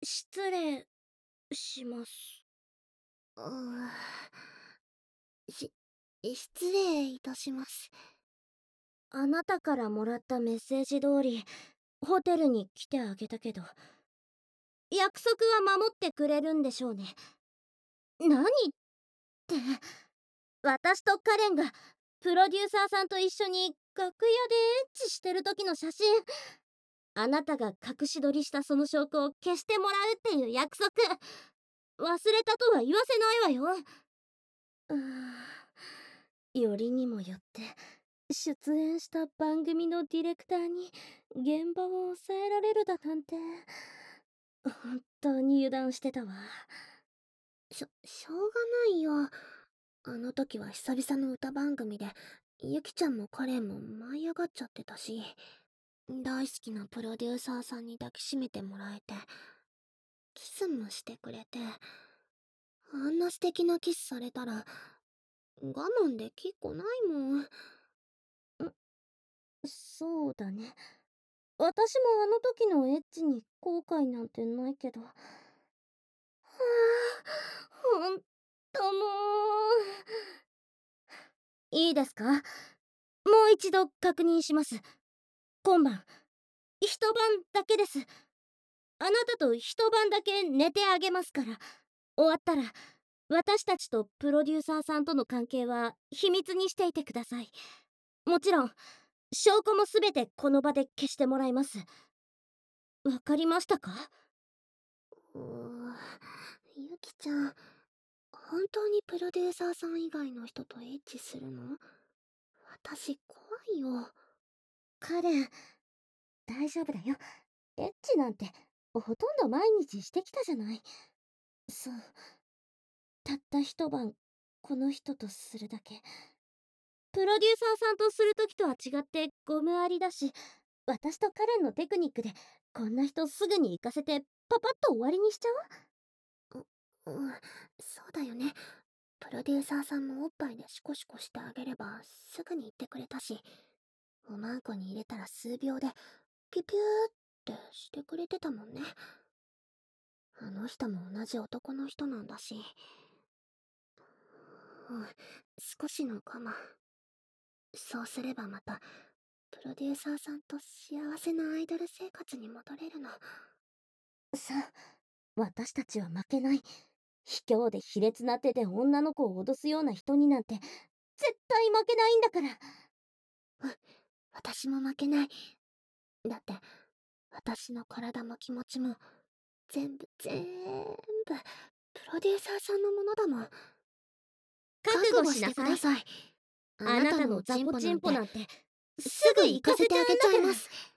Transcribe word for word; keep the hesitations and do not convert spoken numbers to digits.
失礼します。 うーし失礼いたします。 あなたからもらったメッセージ通りホテルに来てあげたけど、約束は守ってくれるんでしょうね。何って、私とカレンがプロデューサーさんと一緒に楽屋でエッチしてる時の写真、あなたが隠し撮りしたその証拠を消してもらうっていう約束、忘れたとは言わせないわよ。うーん、よりにもよって出演した番組のディレクターに現場を抑えられるだなんて、本当に油断してたわ。 しょしょうがないよ。あの時は久々の歌番組でユキちゃんもカレンも舞い上がっちゃってたし、大好きなプロデューサーさんに抱きしめてもらえて、キスもしてくれて、あんな素敵なキスされたら我慢できっこないもん。 そうだね。私もあの時のエッチに後悔なんてないけど。はあ、ほんともう。いいですか？もう一度確認します。今晩、一晩だけです。あなたと一晩だけ寝てあげますから。終わったら、私たちとプロデューサーさんとの関係は秘密にしていてください。もちろん、証拠もすべてこの場で消してもらいます。わかりましたか？ うーユキちゃん、本当にプロデューサーさん以外の人とエッチするの？私怖いよ。 カレン、大丈夫だよ。エッチなんてほとんど毎日してきたじゃない。そう、たった一晩この人とするだけ。プロデューサーさんとする時とは違ってゴムありだし、私とカレンのテクニックでこんな人すぐに行かせてパパッと終わりにしちゃうん、そうだよね。プロデューサーさんもおっぱいでシコシコしてあげればすぐに言ってくれたし、おまんこに入れたら数秒でピュピューってしてくれてたもんね。あの人も同じ男の人なんだし。うん、少しの我慢。そうすればまた、プロデューサーさんと幸せなアイドル生活に戻れるの。 う。さあ、私たちは負けない。卑怯で卑劣な手で女の子を脅すような人になんて絶対負けないんだから。 うん、私も負けない。だって、私の体も気持ちも、全部、全部、プロデューサーさんのものだもん。 覚悟覚悟してしなさい。 ください。ああななたのおちんたの雑魚ぽなんて、 チンポなんてすすぐぐ行かせてあ行かせちゃうげちゃいまんだから。 す。